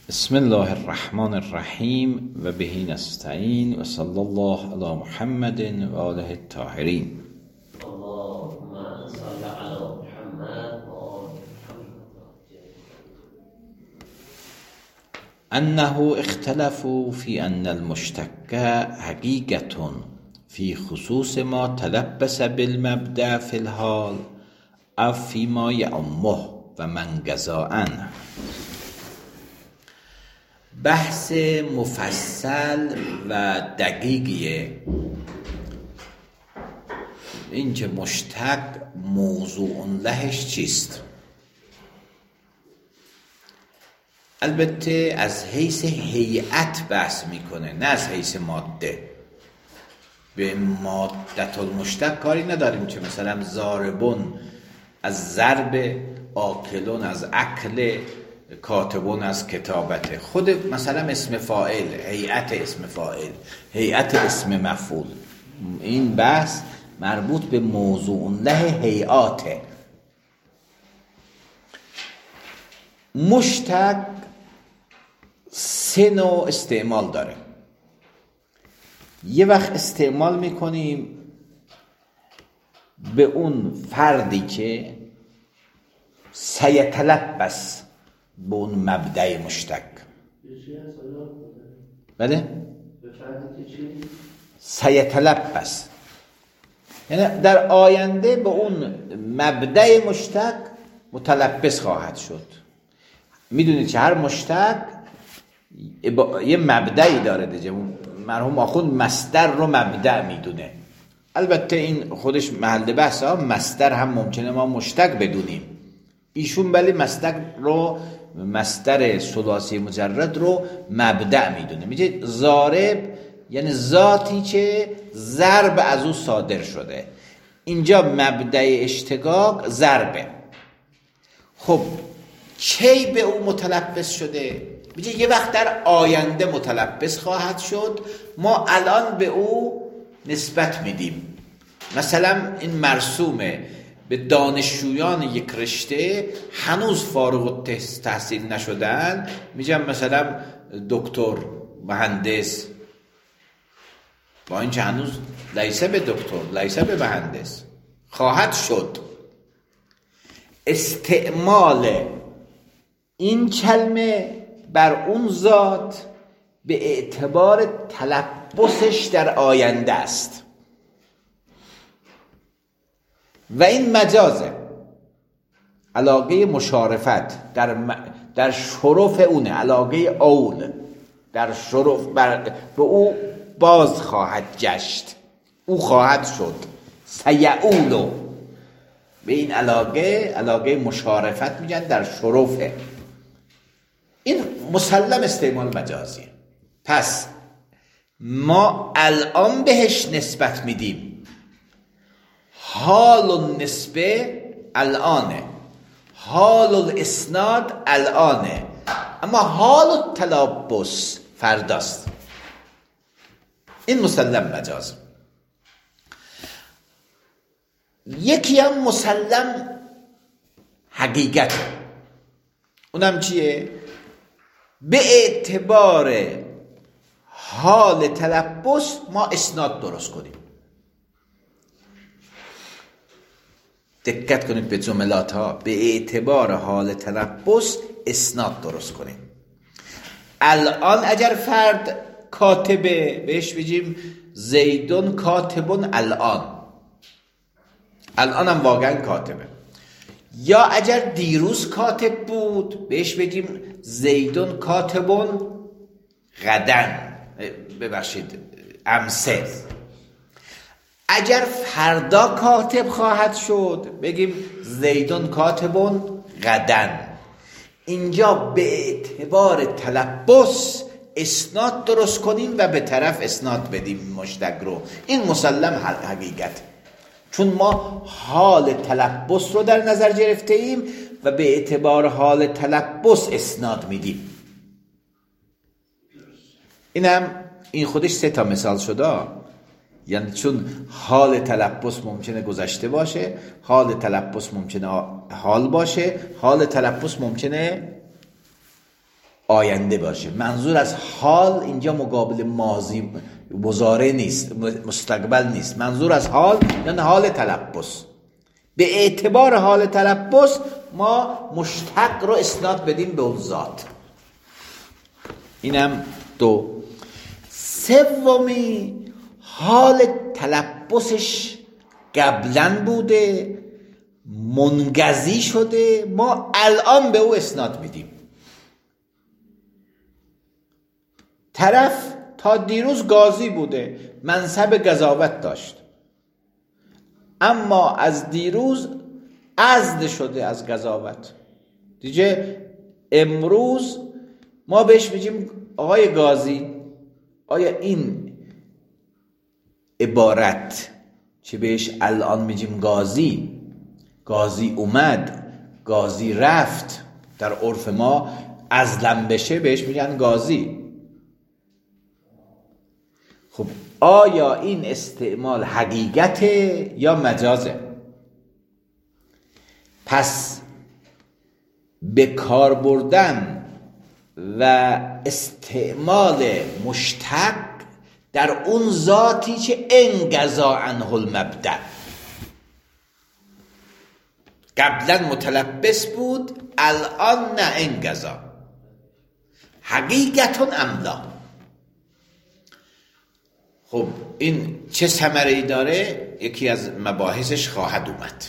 بسم الله الرحمن الرحیم و به نستعین و صلی الله علی محمد و آله الطاهرین. اللهم صل على محمد و آل محمد. انه اختلفوا في ان المشتق حقیقة في خصوص ما تلبس بالمبدأ في الحال او فيما يعمه و من جزا عنه. بحث مفصل و دقیقیه اینکه مشتق موضوع لهش چیست. البته از حیث هیئت بحث میکنه، نه از حیث ماده. به مادت المشتق کاری نداریم که مثلا ضاربون از ضرب، آکلون از اکل، کاتبون از کتابته. خود مثلا اسم فاعل، هیئت اسم فاعل، هیئت اسم مفعول، این بحث مربوط به موضوع له هیئاته. مشتق سه نوع استعمال داره. یه وقت استعمال میکنیم به اون فردی که سیتلبس به اون مبدأ مشتق. بله؟ سیتلبس یعنی در آینده به اون مبدأ مشتق متلبس خواهد شد. میدونید که هر مشتق یه مبدأی داره دیگه. مرحوم آخوند مصدر رو مبدأ میدونه. البته این خودش محل بحث ها. مصدر هم ممکنه ما مشتق بدونیم، ایشون ولی مصدر ثلاثی مجرد رو مبدأ میدونه. میگه ضارب یعنی ذاتی که ضرب از او صادر شده. اینجا مبدأ اشتقاق ضربه. خب کی به او متلبس شده؟ میگه یه وقت در آینده متلبس خواهد شد، ما الان به او نسبت میدیم. مثلا این مرسومه به دانشجویان یک رشته هنوز فارغ التحصیل نشدن، میگم مثلا دکتر، مهندس، با اینکه هنوز لیسه به دکتر، لیسه به مهندس خواهد شد. استعمال این کلمه بر اون ذات به اعتبار تلبسش در آینده است و این مجازه. علاقه مشارفت در شرف اونه، علاقه اول در شرف به او باز خواهد گشت، او خواهد شد. سیعولو به این علاقه مشارفت میگن، در شرفه. این مسلم استعمال مجازیه. پس ما الان بهش نسبت میدیم. حال النسبه الانه، حال الاسناد الانه، اما حال التلبس فرداست. این مسلم مجاز. یکی هم مسلم حقیقت. اونم چیه؟ به اعتبار حال تلبس ما اسناد درست کنیم. دقت کنید به جملات ها. به اعتبار حال تلبس اسناد درست کنیم. الان اگر فرد کاتبه بهش بگیم زیدون کاتبون الان هم واقعا کاتبه. یا اگر دیروز کاتب بود بهش بگیم زیدون کاتبون غدن، ببخشید امسه. اگر فردا کاتب خواهد شد بگیم زیدون کاتبون غدن. اینجا به اعتبار تلبس اسناد درست کنیم و به طرف اسناد بدیم مشتق رو. این مسلم حقیقت، چون ما حال تلبس رو در نظر گرفته ایم و به اعتبار حال تلبس اسناد میدیم. این خودش 3 مثال شده. یعنی چون حال تلبس ممکنه گذشته باشه، حال تلبس ممکنه حال باشه، حال تلبس ممکنه آینده باشه. منظور از حال اینجا مقابل ماضی مضارع نیست، مستقبل نیست. منظور از حال یعنی حال تلبس. به اعتبار حال تلبس ما مشتق رو اسناد بدیم به اون ذات. اینم دو. سومی حال تلبسش قبلا بوده، منقضی شده، ما الان به او اسناد میدیم. طرف تا دیروز قاضی بوده، منصب قضاوت داشت، اما از دیروز عزل شده از قضاوت. دیگه امروز ما بهش میگیم آقای قاضی، آیا این عبارت چه بهش الان میگیم قاضی، قاضی اومد، قاضی رفت، در عرف ما عزلم بشه بهش میگن قاضی. خب آیا این استعمال حقیقته یا مجازه؟ پس به کار بردن و استعمال مشتق در اون ذاتی که انقضا عنه المبدأ، قبلا متلبس بود الان نه انقضا، حقیقتون املا. خب این چه ثمره‌ای داره؟ یکی از مباحثش خواهد اومد.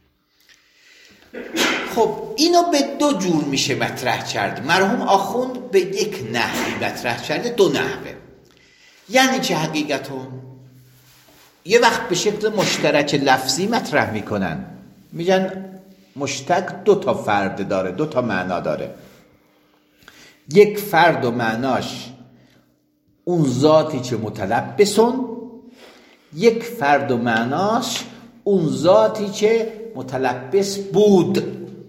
خب اینو به دو جور میشه مطرح کرد. مرحوم آخوند به یک نحوی مطرح کرده، دو نحوه. یعنی چه حقیقتون؟ یه وقت به شکل مشترک لفظی مطرح میکنن، میگن مشتق دو تا فرد داره، دو تا معنا داره. یک فرد و معناش اون ذاتی که متلبسون، یک فرد و معناش اون ذاتی که متلبس بود.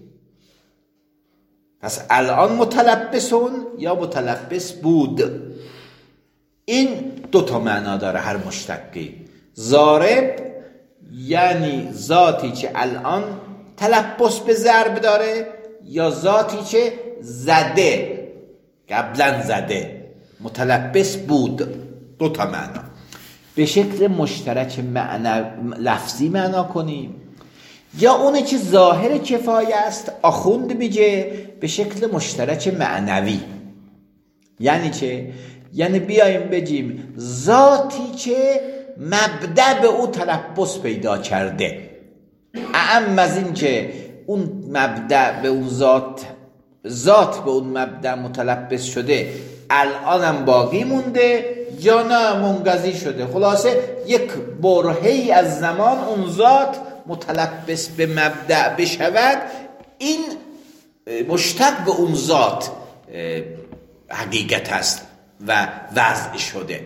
پس الان متلبسون یا متلبس بود. این دو تا معنا داره هر مشتقی. ضارب یعنی ذاتی که الان تلبس به ضرب داره، یا ذاتی که زده، قبلا زده، متلبس بود. دو تا معنا. به شکل مشترک لفظی معنا کنیم، یا اونه که ظاهر کفایه است آخوند میگه به شکل مشترک معنوی. یعنی چه؟ یعنی بیایم بگیم ذاتی که مبدأ به او تلبس پیدا کرده، اعم از این که اون مبدأ به اون ذات به اون مبدأ متلبس شده الانم باقی مونده یا نه منقضی شده. خلاصه یک برهه‌ای از زمان اون ذات متلبس به مبدأ بشود، این مشتق به اون ذات حقیقت است و وضع شده.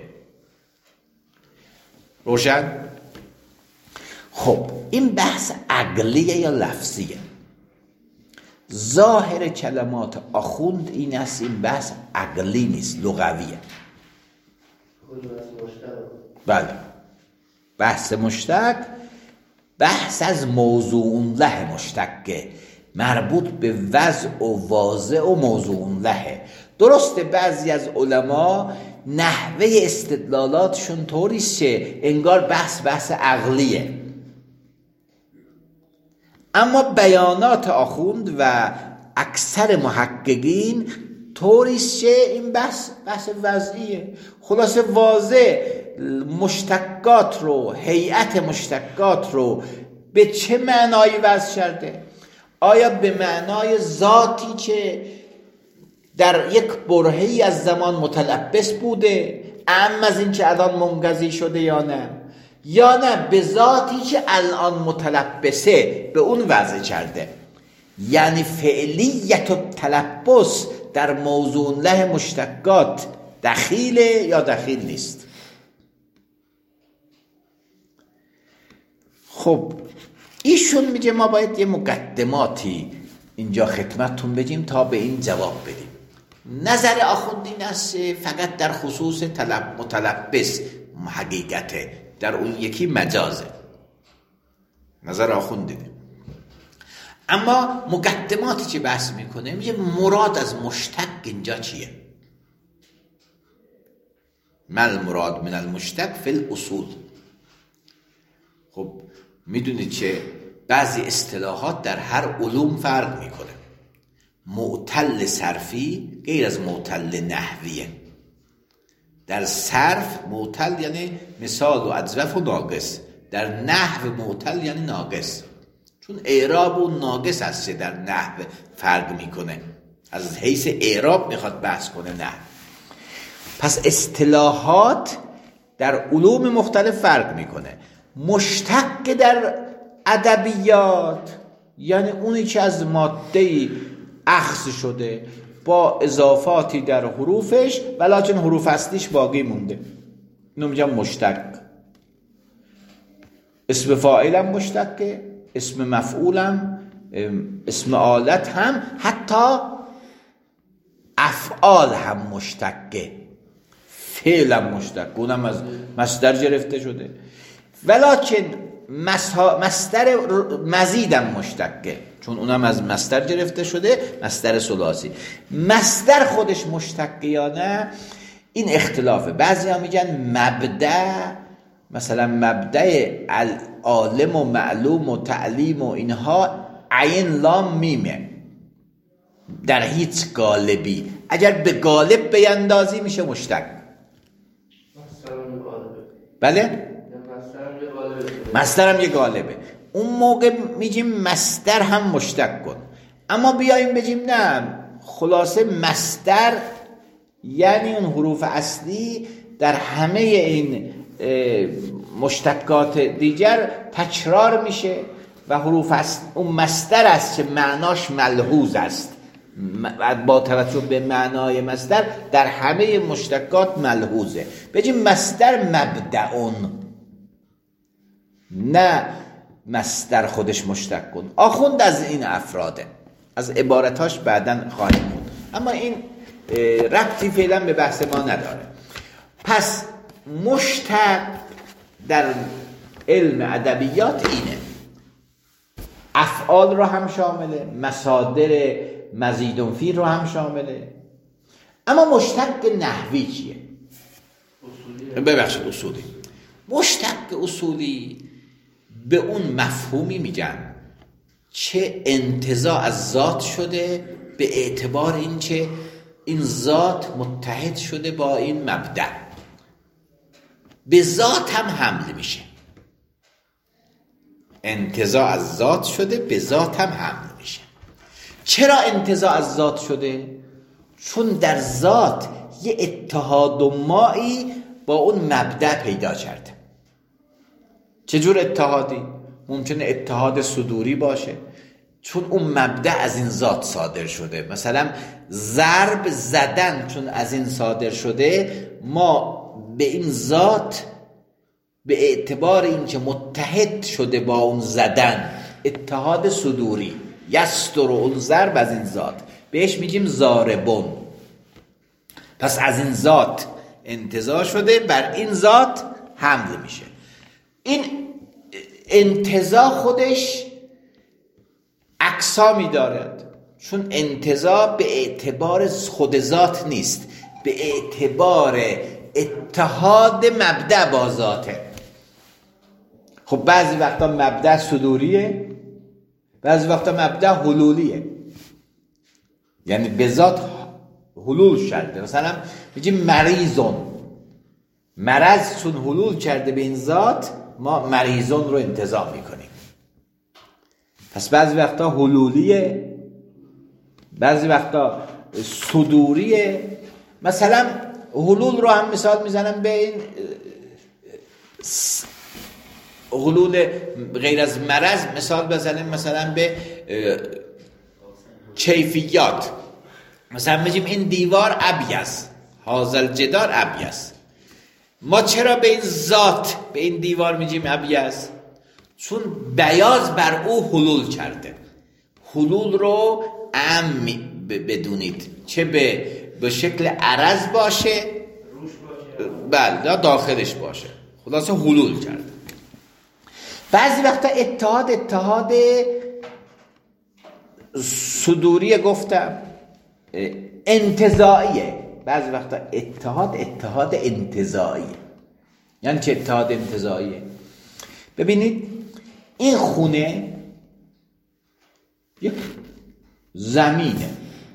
روشن؟ خب این بحث عقلیه یا لفظیه؟ ظاهر کلمات آخوند این است، این بحث عقلی نیست، لغویه. بله، بحث مشتق بحث از موضوع له مشتقه، مربوط به وضع و واضع و موضوع لهه. درسته بعضی از علما نحوه استدلالاتشون طوریست که انگار بحث عقلیه، اما بیانات آخوند و اکثر محققین طوریست که این بحث وضعیه. خلاصه واضح مشتقات رو، هیئت مشتقات رو به چه معنایی وضع کرده؟ آیا به معنای ذاتی که در یک برهه‌ای از زمان متلبس بوده، اما از این که الان منقضی شده یا نه؟ یا نه به ذاتی که الان متلبسه به اون وضع کرده؟ یعنی فعلیت و تلبس در موضوع له مشتقات دخیله یا دخیل نیست؟ خب ایشون میگه ما باید یه مقدماتی اینجا خدمتتون بگیم تا به این جواب بدیم. نظر آخوند این است فقط در خصوص متلبس حقیقته، در اون یکی مجازه. نظر آخوند دیده. اما مقدماتی که بحث میکنه میگه مراد از مشتق اینجا چیه؟ مل مراد من المشتق فی الاصول. خب میدونید که بعضی اصطلاحات در هر علوم فرق میکنه. معتل صرفی غیر از معتل نحویه. در صرف معتل یعنی مثال و اظرف و ناقص، در نحو معتل یعنی ناقص، چون اعراب و ناقص هست در نحو فرق میکنه، از حیث اعراب میخواد بحث کنه نحو. پس اصطلاحات در علوم مختلف فرق میکنه. مشتق در ادبیات یعنی اونی که از ماده‌ای اخذ شده با اضافاتی در حروفش ولکن حروف اصلیش باقی مونده، اینو میگم مشتق. اسم فاعلم مشتقه، اسم مفعولم، اسم آلت هم، حتی افعال هم مشتقه، فعلم مشتق، اونم از مصدر گرفته شده. ولکن مصدر مزیدم مشتقه، چون اونم از مصدر گرفته شده، مصدر ثلاثی. مصدر خودش مشتقه یا نه این اختلافه. بعضی ها میگن مبدأ، مثلا مبدأ عالم و معلوم و تعلیم و اینها عین لام میمه در هیچ غالبی، اگر به غالب بیندازی میشه مشتق. بله؟ مصدر هم یه غالبه. اون موقع میگیم مصدر هم مشتق کن. اما بیاییم بگیم نه، خلاصه مصدر یعنی اون حروف اصلی در همه این مشتقات دیگر تکرار میشه و حروف اصلی اون مصدر است که معناش ملحوظ است، با توجه به معنای مصدر در همه مشتقات ملحوظه. بگیم مصدر مبدأون، نه مصدر خودش مشتق کن. آخوند از این افراده، از عبارتاش بعداً خواهیم بود، اما این ربطی فعلا به بحث ما نداره. پس مشتق در علم ادبیات اینه، افعال رو هم شامله، مصادر مزیدون فی رو هم شامله. اما مشتق نحوی چیه؟ ببخشید اصولی. مشتق اصولی به اون مفهومی میگن چه انتزاع از ذات شده به اعتبار این که این ذات متحد شده با این مبدأ، به ذات هم حمل میشه. انتزاع از ذات شده به ذات هم حمل میشه. چرا انتزاع از ذات شده؟ چون در ذات یه اتحاد و مایی با اون مبدأ پیدا کرده. چجور اتحادی؟ ممکنه اتحاد صدوری باشه، چون اون مبدأ از این ذات صادر شده. مثلا ضرب زدن چون از این صادر شده، ما به این ذات به اعتبار این که متحد شده با اون زدن، اتحاد صدوری، یستر و اون ضرب از این ذات، بهش میگیم ضاربون. پس از این ذات انتزاع شده، بر این ذات حمل میشه. این انتزاع خودش اقسامی دارد، چون انتزاع به اعتبار خود ذات نیست، به اعتبار اتحاد مبدأ با ذاته. خب بعضی وقتا مبدأ صدوریه، بعضی وقتا مبدأ حلولیه، یعنی به ذات حلول شده. مثلا میگیم مریضون، مرض چون حلول کرده به این ذات، ما مریضون رو انتزاع میکنیم. پس بعضی وقتا حلولیه، بعضی وقتا صدوریه. مثلا حلول رو هم مثال میزنم به این حلول غیر از مرض، مثال بزنیم مثلا به کیفیات. مثلا میگیم این دیوار ابیض، هذا الجدار ابیض. ما چرا به این ذات، به این دیوار میگیم ابیض؟ چون بیاض بر او حلول کرده. حلول رو عام بدونید، چه به شکل عرض باشه، بله، داخلش باشه، خلاصه حلول کرده. بعضی وقتا اتحاد صدوری گفتم انتزاعیه. بعضی وقتا اتحاد انتزاعیه. یعنی چه اتحاد انتزاعیه؟ ببینید این خونه یک زمینه،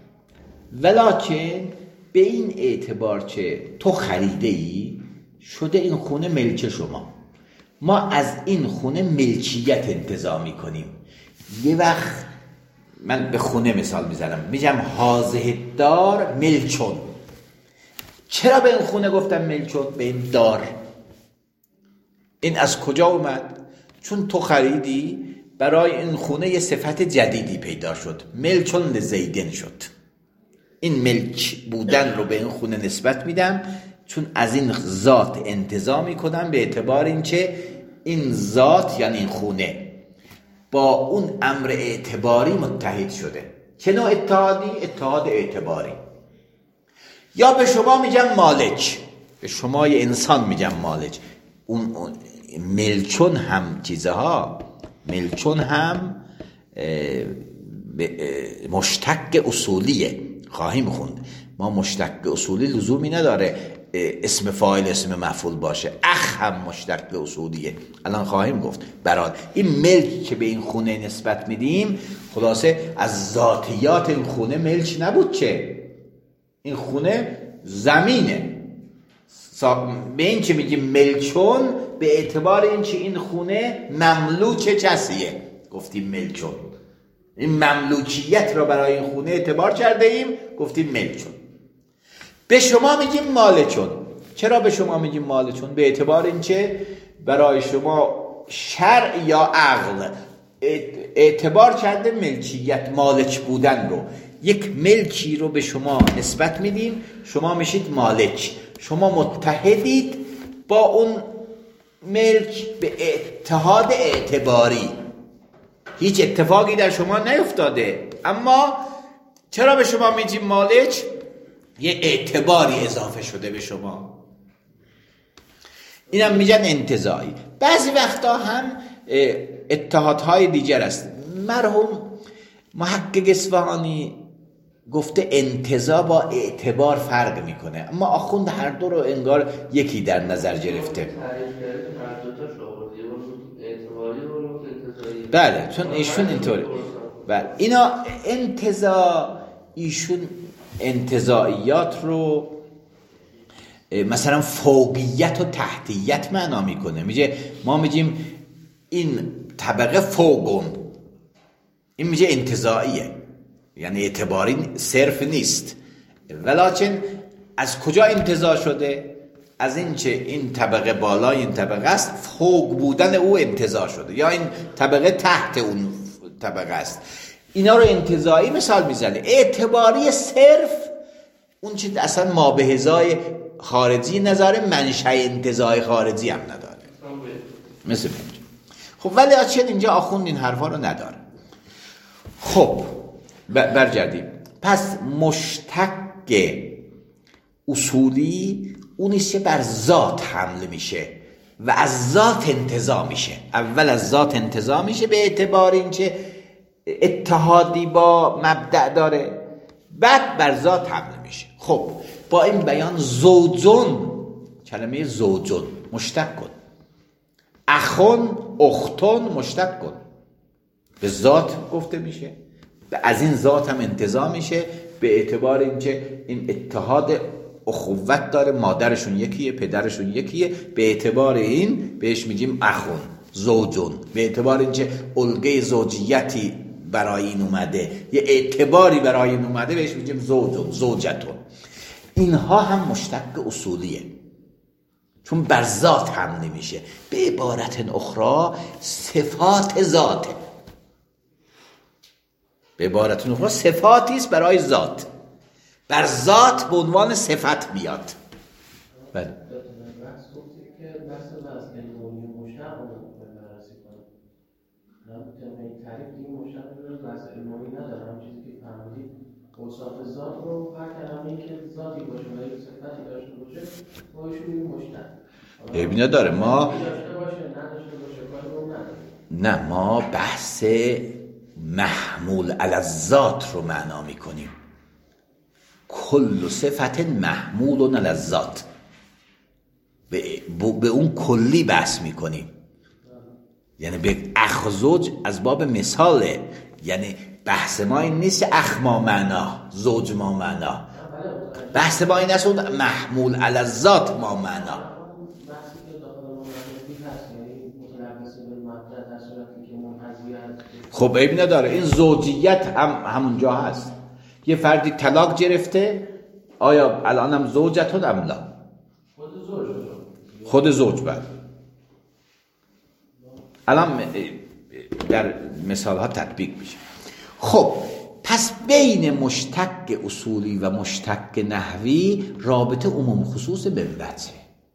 ولکن به این اعتبار که تو خریده ای شده این خونه ملک شما. ما از این خونه ملکیت انتزاع میکنیم. یه وقت من به خونه مثال میزنم، میگم هازه دار ملچون. چرا به این خونه گفتم ملچون؟ به این دار. این از کجا اومد؟ چون تو خریدی، برای این خونه یه صفت جدیدی پیدا شد، ملچون لزیدن شد. این ملک بودن رو به این خونه نسبت میدم، چون از این ذات انتزاع میکنم، به اعتبار این که این ذات یعنی این خونه با اون امر اعتباری متحد شده. چه نوع اتحادی؟ اتحاد اعتباری. یا به شما میگم مالک، به شما یه انسان میگم مالک. اون ملچون هم چیزها، ملچون هم مشتق اصولیه، خواهیم خوند. ما مشتق اصولی لزومی نداره اسم فاعل اسم مفعول باشه. اخ هم مشتق اصولیه، الان خواهیم گفت. برای این ملک که به این خونه نسبت میدیم، خلاصه از ذاتیات این خونه ملک نبود، چه این خونه زمینه. به این که میگیم ملچون، به اعتبار این که این خونه مملوک کسیه، گفتیم ملچون. این مملوکیت را برای این خونه اعتبار کرده ایم، گفتیم ملچون. به شما میگیم مالچون. چرا به شما میگیم مالچون؟ به اعتبار این که برای شما شرع یا عقل اعتبار کرده ملکیت، مالک بودن رو. یک ملکی رو به شما نسبت میدیم، شما میشید مالک. شما متحدید با اون ملک به اتحاد اعتباری. هیچ اتفاقی در شما نیفتاده، اما چرا به شما میگیم مالک؟ یه اعتباری اضافه شده به شما. اینم میگن انتزاعی. بعضی وقتا هم اتحادهای دیگر است. مرحوم محقق اصفهانی گفته انتزاع با اعتبار فرق میکنه، اما آخوند هر دو رو انگار یکی در نظر گرفته. بله، چون ایشون اینطوره. بله، اینا ایشون انتزاعیات رو مثلا فوقیت و تحتیت معنا میکنه. میگه ما میگیم این طبقه فوقون، این میگه انتزاعیه، یعنی اعتباری صرف نیست. ولکن از کجا انتزاع شده؟ از این که این طبقه بالای این طبقه است، فوق بودن او انتزاع شده، یا این طبقه تحت اون طبقه است. اینا رو انتزاعی مثال میزنه. اعتباری صرف اون چه اصلا ما به ازای خارجی نظاره، منشأ انتزاع خارجی هم نداره، مثل اینجا. خب ولی اصلا اینجا آخوند این حرفا رو نداره. خب برگردیم. پس مشتق اصولی اونیست که بر ذات حمل میشه و از ذات انتزاع میشه. اول از ذات انتزاع میشه به اعتبار این که اتحادی با مبدأ داره، بعد بر ذات حمل میشه. خب با این بیان زوجون، کلمه زوجون مشتق کن، اخون اختون مشتق کن، به ذات گفته میشه، از این ذات هم انتزاع میشه به اعتبار اینکه این اتحاد اخوت داره، مادرشون یکیه، پدرشون یکیه، به اعتبار این بهش میگیم اخون زوجون. به اعتبار اینکه الگه زوجیتی برای این اومده، یه اعتباری برای این اومده، بهش میگیم زوجون، زوجتون. اینها هم مشتق اصولیه، چون بر ذات هم نمیشه. به عبارت اخرى صفات ذاته، به عبارت اخرى صفاتی است برای ذات، بر ذات به عنوان صفت بیاد. بله. اوصاف ذات رو هر کلمه‌ای که ذاتی باشه و یک صفتی داشته باشه باشه مشتق. اینا داره. ما داشته باشه نداشته باشه کاری رو نداره. نه، ما بحث محمول علی الذات رو معنا میکنیم. کل صفت محمول علی الذات، به اون کلی بحث میکنیم. یعنی به اخ زوج از باب مثاله، یعنی بحث ما این نیست اخ ما معنا زوج ما معنا، بحث ما این است اون محمول علی الذات ما معنا. خب عیب نداره، این زوجیت هم همونجا هست. یه فردی طلاق گرفته، آیا الان هم زوجتون ام لا؟ خود زوج بعد الان در مثال ها تطبیق میشه. خب پس بین مشتق اصولی و مشتق نحوی رابطه عموم خصوص به وجه.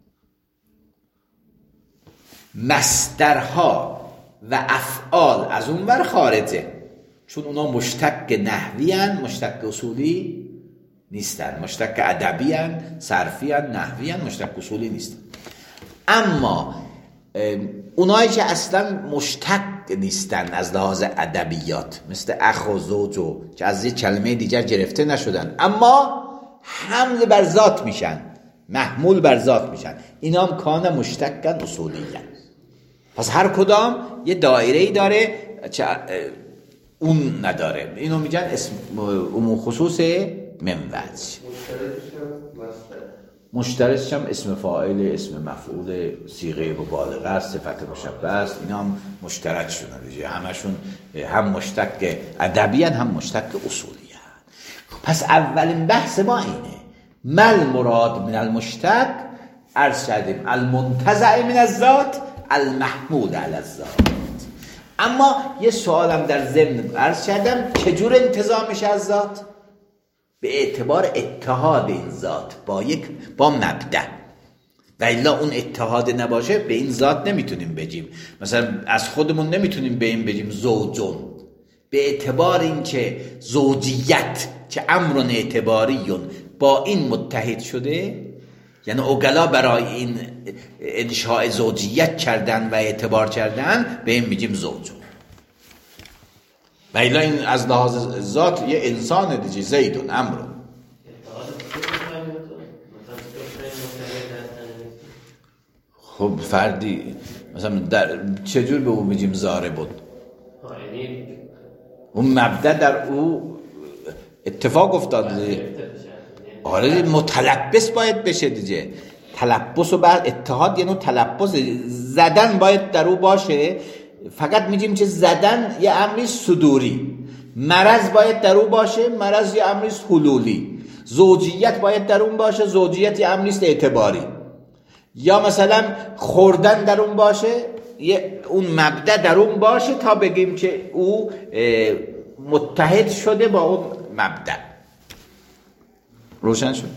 مصدرها و افعال از اون ور خارجه، چون اونا مشتق نحوی هن، مشتق اصولی نیستن. مشتق ادبی هن، صرفی هن، نحوی هن، مشتق اصولی نیستن. اما اونایی که اصلا مشتق نیستن از لحاظ ادبیات، مثل اخ و زوج که از یه کلمه دیگر گرفته نشدن اما حمل بر ذات میشن، محمول بر ذات میشن، اینا هم کان مشتقن اصولی هن. پس هر کدام یه دایره‌ای داره اون نداره. اینو میگن اسم عموم خصوص منوج. مشترکش هم اسم فاعل، اسم مفعول، صیغه مبالغه است، صفت مشبه است. اینا هم مشترک شدن دیگه، همشون هم مشتق ادبی هم مشتق اصولی هست. پس اولین بحث ما اینه، مل مراد من المشتق، عرض کردیم المنتزع من الذات المحمول علی الذات. اما یه سوالم در ضمن عرض کردم، چجور انتزاع میشه از ذات؟ به اعتبار اتحاد این ذات با مبدأ، و الا اون اتحاد نباشه به این ذات نمیتونیم بگیم. مثلا از خودمون نمیتونیم به این بگیم زوجون، به اعتبار این که زوجیت که امر اعتباریون با این متحد شده، یعنی اوگلا برای این انشاء زوجیت کردن و اعتبار کردن، به این میگیم زوجون. و الا این از لحاظ ذات یه انسان دیگه، زیدون امرون. خب فردی مثلا چجور به او میگیم زاره بود؟ اون مبدأ در او اتفاق افتاده. آره متلبس باید بشه دیگه. تلبس و بعد اتحاد یعنی تلبس، زدن باید در او باشه. فقط میگیم که زدن یه امری صدوری، مرض باید در اون باشه، مرض یه امری حلولی، زوجیت باید در اون باشه، زوجیت یه امری اعتباری، یا مثلا خوردن در اون باشه، اون مبدأ در اون باشه تا بگیم که او متحد شده با اون مبدأ. روشن شد؟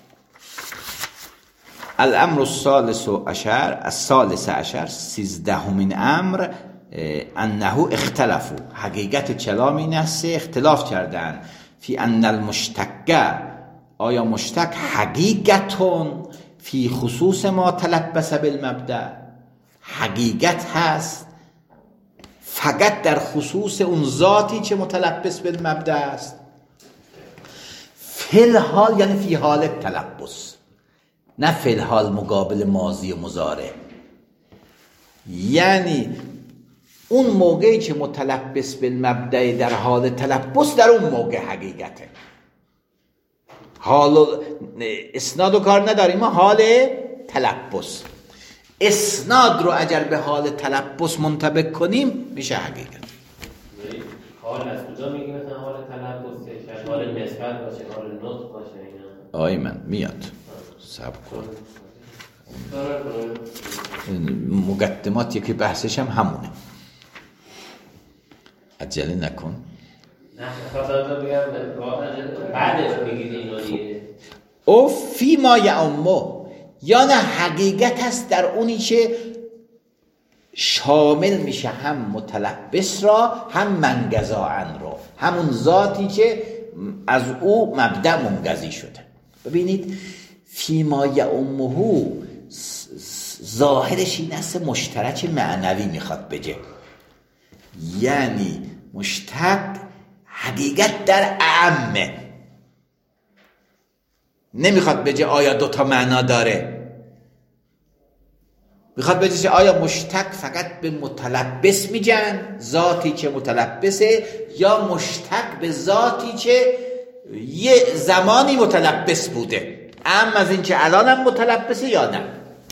الامر الثالث عشر 13مین امر، انه اختلفو، حقیقت کلام این است اختلاف کردن، فی ان المشتق، آیا مشتق حقیقتون فی خصوص ما تلبس بالمبدأ، حقیقت هست فقط در خصوص اون ذاتی که متلبس بالمبدأ است، فی الحال یعنی فی حال تلبس، نه فی الحال مقابل ماضی و مضارع. یعنی اون موقعی که متلبس بالمبدأ در حال تلبس، در اون موقع حقیقته. حال اسناد و کار نداریم، ما حال تلبس. اسناد رو اگر به حال تلبس منطبق کنیم میشه حقیقت. حال از کجا میگیم مثلا حال تلبس؟ حال نسبت باشه، حال نطق باشه. آی من میاد صبر کن. مقدماتی که بحثش هم همونه، عجله نکن. نه خواستم بگم بعدش بگید اینو دیگه. او فی ما یعمو، یا نه حقیقت هست در اونی که شامل میشه هم متلبس را هم منگزاعن را، همون ذاتی که از او مبدأ منگزی شده. ببینید فی ما یعمه ظاهرش این است مشترک معنوی میخواد بگه، یعنی مشتق حقیقت در اعمه، نمیخواد بگه آیا دوتا معنا داره، میخواد بگه آیا مشتق فقط به متلبس میگن، ذاتی که متلبسه، یا مشتق به ذاتی که یه زمانی متلبس بوده، اما از این که الان هم متلبسه یا نه.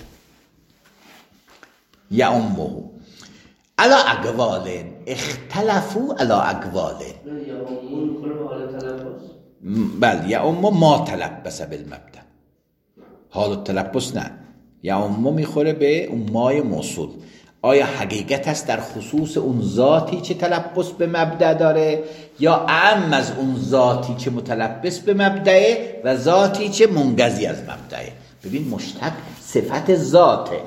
یا امه علا اقوال اختلفوا علا اقوال. بله یا امه ما تلبس بالمبدا، حال التلبس نه، یا امه میخوره به اون مای موصول. آیا حقیقت هست در خصوص اون ذاتی که تلبس به مبدا داره، یا اعم از اون ذاتی که متلبس به مبدعه و ذاتی که منقضی از مبدعه. ببین مشتق صفت ذاته.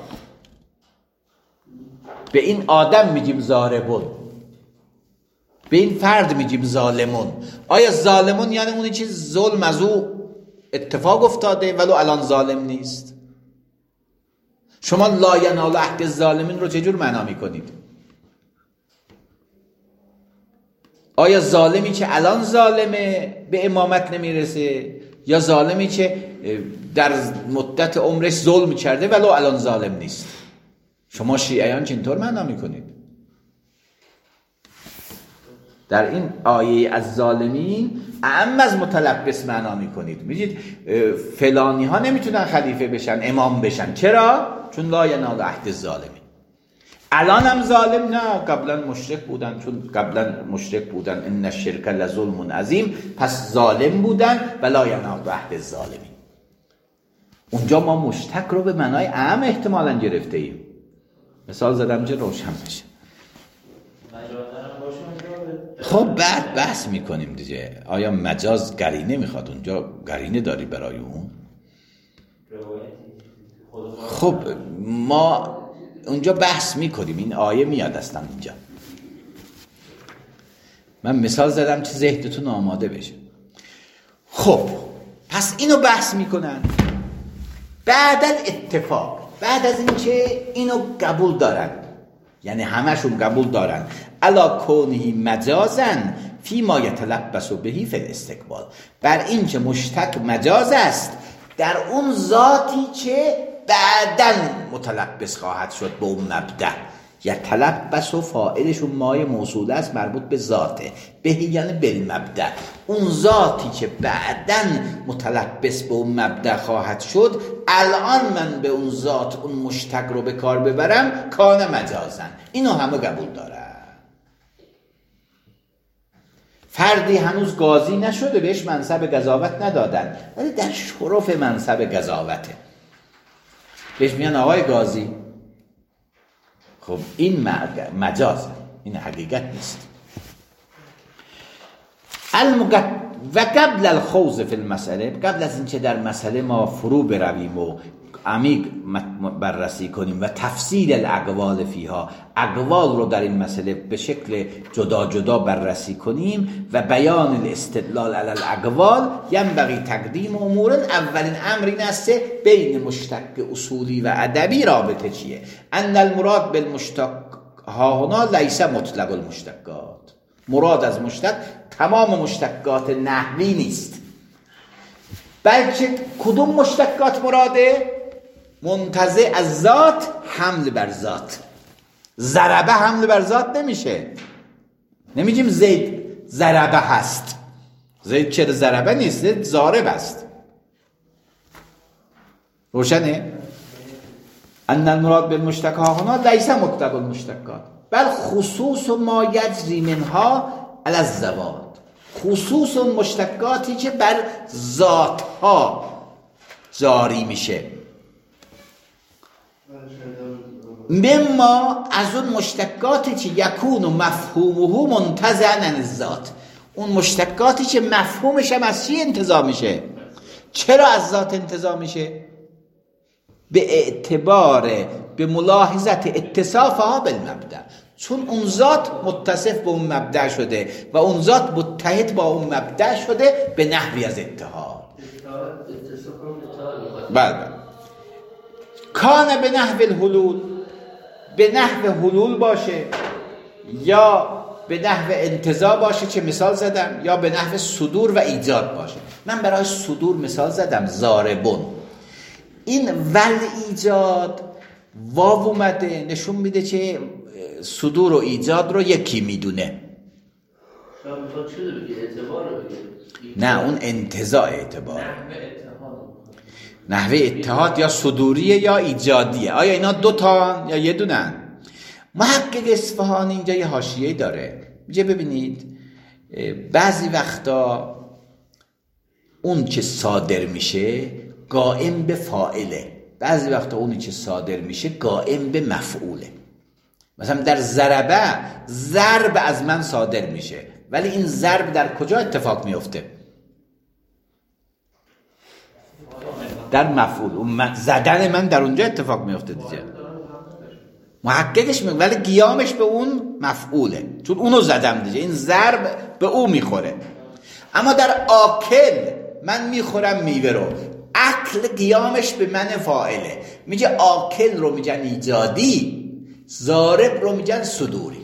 به این آدم میگیم ضاربون، به این فرد میگیم ظالمون. آیا ظالمون یعنی اونی که ظلم از او اتفاق افتاده ولو الان ظالم نیست؟ شما لا ینال عهد الظالمین رو چجور معنا میکنید؟ آیا ظالمی که الان ظالمه به امامت نمیرسه، یا ظالمی که در مدت عمرش ظلم کرده ولو الان ظالم نیست؟ شما شیعیان چطور معنا میکنید؟ در این آیه از ظالمین اعم از متلبس معنا میکنید، میگید فلانی ها نمیتونن خلیفه بشن، امام بشن. چرا؟ چون لا ینال عهد الظالمین. الان هم ظالم نه، قبلا مشرک بودن، چون قبلا مشرک بودن ان الشرک لظلم عظیم، پس ظالم بودن و لا ینال عهد الظالمین. اونجا ما مشتق رو به معنای اعم احتمالاً گرفته ایم. مثال زدم که روشن بشه. خب بعد بحث میکنیم دیگه، آیا مجاز قرینه میخواد؟ اونجا قرینه داری برای اون؟ خب ما اونجا بحث میکنیم، این آیه میاد اصلا اینجا. من مثال زدم که ذهنتون آماده بشه. خب پس اینو بحث میکنن بعد از اتفاق، بعد از اینکه اینو قبول دارن، یعنی همشون قبول دارن الا کونه مجازن فی ما یتلبس بهی فی الاستقبال، بر این که مشتق مجاز است در اون ذاتی که بعداً متلبس خواهد شد به اون مبدأ. یتلبس و فاعلشون مای موصوله است مربوط به ذاته، بهی یعنی بالمبدأ، اون ذاتی که بعداً متلبس به اون مبدأ خواهد شد، الان من به اون ذات اون مشتق رو به کار ببرم کان مجازن. اینو همه قبول دارن. فردی هنوز قاضی نشده، بهش منصب قضاوت ندادن، ولی در شرف منصب قضاوته، بهش میگن آقای قاضی. خب این مجازه، این حقیقت نیست. و قبل الخوض فی المسئله، قبل از اینکه در مسئله ما فرو برویم و عمیق بررسی کنیم و تفصیل الاقوال فیها، اقوال رو در این مسئله به شکل جدا جدا بررسی کنیم و بیان الاستدلال علی الاقوال، ینبغی تقدیم امور. اولین امر این است بین مشتق اصولی و ادبی رابطه چیه. ان المراد بالمشتق ها هنا لیس مطلق المشتقات، مراد از مشتق تمام مشتقات نحوی نیست، بلکه کدوم مشتقات مراده؟ منتزع از ذات، حمل بر ذات. ضربه حمل بر ذات نمیشه، نمیگیم زید ضربه هست، زید چرا ضربه نیست، زید ضارب است. روشنه؟ ان المراد بالمشتق ها هنا لیس مطلق المشتقات بل خصوص ما یجری منها علی الزوات، خصوص اون مشتقاتی که بر ذات ها جاری میشه. مما از اون مشتقاتی که یکون و مفهومه منتزعا عن الذات، اون مشتقاتی که مفهومش هم از چی انتزاع میشه؟ چرا از ذات انتزاع میشه؟ به اعتبار به ملاحظت اتصافها بالمبدأ، چون اون ذات متصف به اون مبدأ شده و اون ذات متحد با اون مبدأ شده به نحوی از اتحاد. بله کان به نحو الحلول، به نحو حلول باشه، یا به نحو انتزاع باشه چه مثال زدم، یا به نحو صدور و ایجاد باشه. من برای صدور مثال زدم ضاربون. این ول ایجاد واو اومده نشون میده که صدور و ایجاد رو یکی میدونه. نه اون انتزاع اعتبار، نحوه اتحاد یا صدوریه یا ایجادیه. آیا اینا دو تا یا یه دونن؟ محقق اصفهانی اینجا یه حاشیه داره، میگه ببینید بعضی وقتا اون که صادر میشه قائم به فاعله، بعضی وقتا اونی که صادر میشه قائم به مفعوله. مثلا در ضربه ضرب از من صادر میشه، ولی این ضرب در کجا اتفاق میفته؟ در مفعول. اون زدن من در اونجا اتفاق میفته دیگه. محققش میگه ولی قیامش به اون مفعوله، چون اونو زدم دیگه، این ضرب به اون میخوره. اما در آکل من میخورم میوه رو، اکل قیامش به من فاعله. میگه آکل رو میگن ایجادی، ضارب رو میگن صدوری.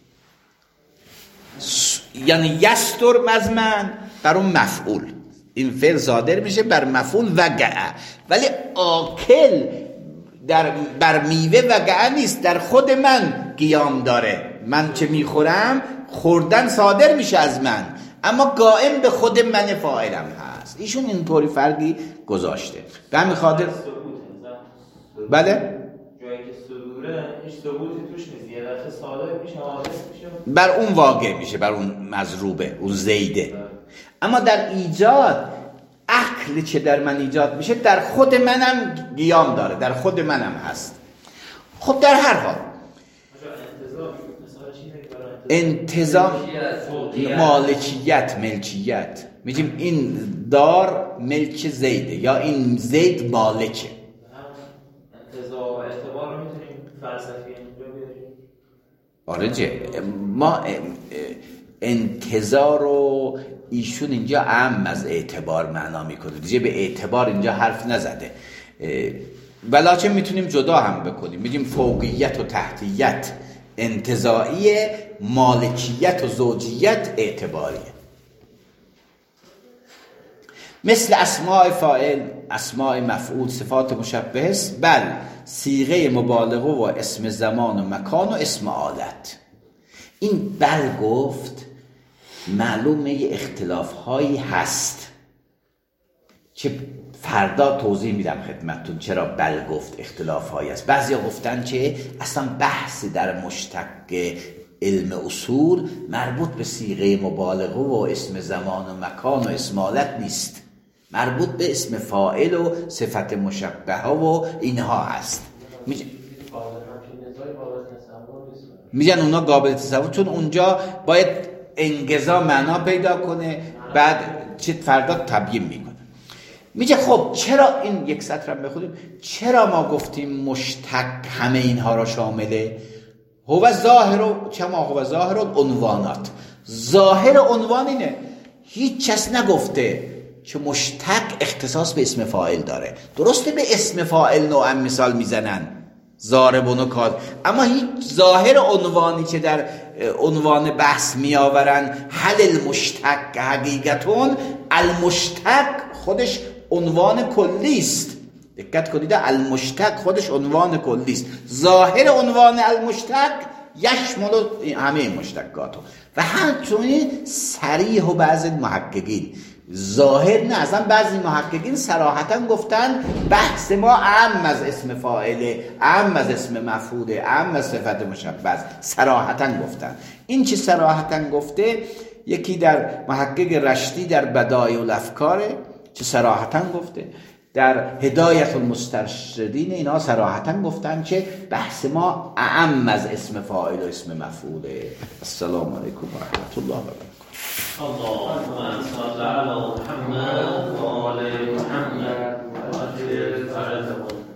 یعنی یستر مزمن بر اون مفعول، این فعل صادر میشه بر مفعول وقع، ولی آکل بر میوه وقع نیست، در خود من قیام داره. من چه میخورم خوردن صادر میشه از من، اما قائم به خود من فاعلم هست. ایشون اینطوری فرقی گذاشته. به همین خاطر بله جایی که صدوره هیچ ثبوتی توش نیست، یه دفعه صادر میشه حادث میشه، بر اون واقع میشه، بر اون مضروبه، اون زیده. اما در ایجاد عقل چه در من ایجاد میشه در خود منم قیام داره، در خود منم هست. خب در هر حال انتظام مالکیت ملکیت، میگیم این دار ملک زیده یا این زید مالکه. انتزاع و اعتبار رو میتونیم فلسفی اینجا بیاریم. آره ما انتظار رو ایشون اینجا عام از اعتبار معنا میکنه دیگه، به اعتبار اینجا حرف نزده، ولیکن میتونیم جدا هم بکنیم، میگیم فوقیت و تحتیت انتزاعی، مالکیت و زوجیت اعتباریه. مثل اسماء فاعل، اسماء مفعول، صفات مشبهه است، بل صیغه مبالغه و اسم زمان و مکان و اسم آلت. این بل گفت معلومه اختلاف هایی هست که فردا توضیح میدم خدمتتون چرا بل گفت اختلاف هایی هست. بعضیا گفتن که اصلا بحث در مشتق علم اصول مربوط به صیغه مبالغه و اسم زمان و مکان و اسم آلت نیست، مربوط به اسم فاعل و صفت مشبهه و اینها هست. میگن اونا قابل تصور، چون اونجا باید انقضا معنا پیدا کنه، بعد چه فردا تبیین میکنه. میگه خب چرا این یک سطر هم بخونیم، چرا ما گفتیم مشتق همه اینها را شامله؟ هو ظاهر و کما هو ظاهر عنوانات. ظاهر عنوان اینه، هیچ کس نگفته که مشتق اختصاص به اسم فاعل داره. درسته به اسم فاعل نوعا مثال میزنن، ضاربون و کاذ، اما هیچ ظاهر عنوانی که در عنوان بحث میآورن حل المشتق حقیقتون، المشتق خودش عنوان کلی است. دقت کنید، المشتق خودش عنوان کلی است. ظاهر عنوان المشتق یشمل همه مشتقاتو و همچنین صریح و بعض محققین ظاهر نه، اصلا بعضی محققین صراحتا گفتن بحث ما عام از اسم فاعله، عام از اسم مفعوله، عام از صفت مشبه، صراحتا گفتن. این چه صراحتا گفته، یکی در محقق رشدی در بدایع الافکاره چه صراحتا گفته، در هدایت المسترشدین اینا صراحتا گفتن که بحث ما اعم از اسم فاعل و اسم مفعوله. السلام علیکم و رحمت الله و برکاته. اللهم صل علی محمد و آل محمد و اجل فرجهم.